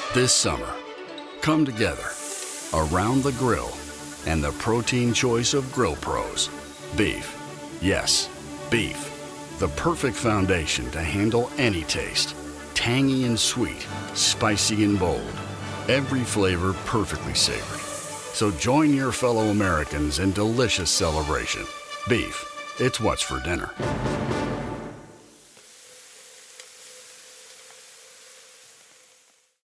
This summer, come together around the grill and the protein choice of Grill Pros. Beef. Yes, beef. The perfect foundation to handle any taste. Tangy and sweet, spicy and bold. Every flavor perfectly savory. So join your fellow Americans in delicious celebration. Beef, it's what's for dinner.